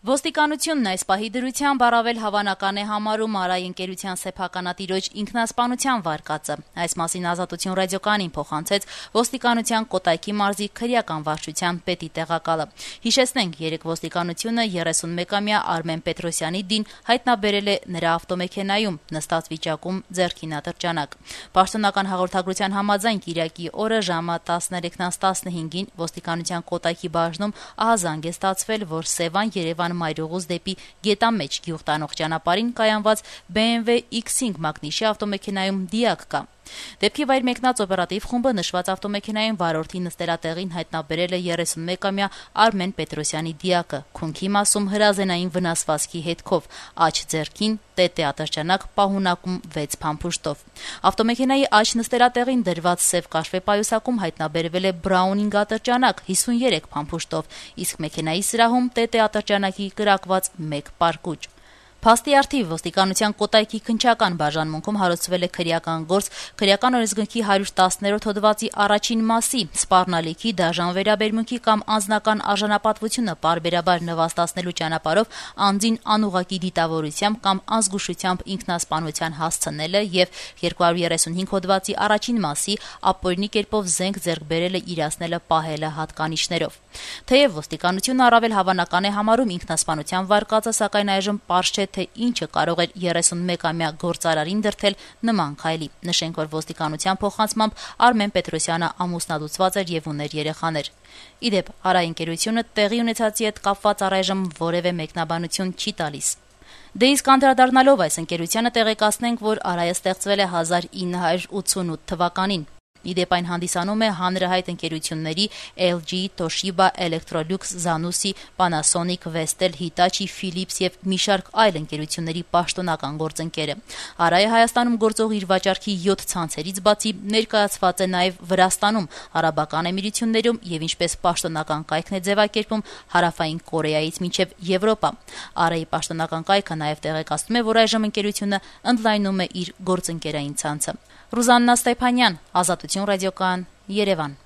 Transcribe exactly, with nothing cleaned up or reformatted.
Ոստիկանությունն այս պահի դրությամբ առավել հավանական է համարում Արայի ընկերության սեփականատիրոջ ինքնասպանության վարկածը։ Այս մասին Ազատություն ռադիոկայանին փոխանցեց ոստիկանության Կոտայքի մարզի քրեական վարչության պետի տեղակալը։ Հիշեցնենք, երեկ ոստիկանությունը երեսունմեկամյա Արմեն Պետրոսյանի դին հայտնաբերել է նրա ավտոմեքենայում նստած վիճակում ձեռքինատրճանակ։ Պաշտոնական հաղորդագրության համաձայն կիրակի օրը ժամը տասներեքն տասնհինգին ոստիկանության Կոտայքի բաժնում ահազանգ է ստացվել, որ Սևան Երևան Մայրուղուց դեպի Գետամեջ գյուղ տանող ճանապարհին կայանված B M W X cinq մակնիշի ավտոմեքենայում դիակ կա։ Դեպքի վայր մեկնած օպերատիվ խումբը նշված ավտոմեքենայում վարորդի նստելատեղին հայտնաբերել է երեսունմեկամյա Արմեն Պետրոսյանի դիակը, քունքի մասում հրազենային վնասվածքի հետքով, աջ ձեռքին տետե ատրճանակ պահունակում վեց փամփուշտով։ Ավտոմեքենայի աջ նստելատեղին դրված սև կաշվե պայուսակում հայտնաբերվել է Բրաունինգ ատրճանակ հիսուներեք փամփուշտով, իսկ մեքենայի սրահում տետե ատրճանակի կրակված մեկ պարկուճ։ Փաստի առթիվ ոստիկանության Կոտայքի քննչական բաժանմունքում հարուցվել է քրեական գործ քրեական օրենսգրքի հարյուր տասներորդ հոդվածի առաջին մասի սպառնալիքի, դաժան վերաբերմունքի կամ անձնական արժանապատվությունը պարբերաբար նվաստացնելու ճանապարհով անձին անուղղակի դիտավորությամբ կամ անզգուշությամբ ինքնասպանության հասցնելը եւ երկու հարյուր երեսունհինգ հոդվածի առաջին մասի ապօրինի կերպով զենք ձեռք բերելը, իրացնելը, պահելը հատկանիշներով։ Թեև ոստիկանությունը առավել հավանական է համարում ինքնասպանության վարկածը, սակայն այժմ պարզ չէ, թե ինչը կարող էր երեսունմեկամյա գործարարին դրդել նման քայլի։ Նշենք, որ ոստիկանության փոխանցմամբ Արմեն Պետրոսյանը ամուսնալուծված էր եւ ուներ երեխաներ։ Իդեպ Արայի ընկերությունը տեղի ունեցածի հետ կապված առայժմ որևէ մեկնաբանություն չի տալիս։ Դե իսկ անդրադառնալով այս ընկերությանը տեղեկացնենք, որ Արայը ստեղծվել է հազար ինը հարյուր ութսունութ թվականին։ Իդեպ այն հանդիսանում է հանրահայտ ընկերությունների L G, Toshiba, Electrolux, Zanussi, Panasonic, Vestel, Hitachi, Philips եւ մի շարք այլ ընկերությունների պաշտոնական գործընկերը։ Արայը Հայաստանում գործող իր վաճառքի յոթ ցանցերից բացի ներկայացված է նաեւ Վրաստանում, Արաբական Էմիրություններում եւ ինչպես պաշտոնական կայքն է ձևակերպում Հարավային Կորեայից մինչեւ Եվրոպա։ Արայի պաշտոնական կայքը նաեւ տեղեկացնում է, որ այժմ ընկերությունը ընդլայնում է իր գործընկերային ցանցը։ Ռուզաննա Ստեփանյան, Ազատություն ռադիոկայան, Երևան։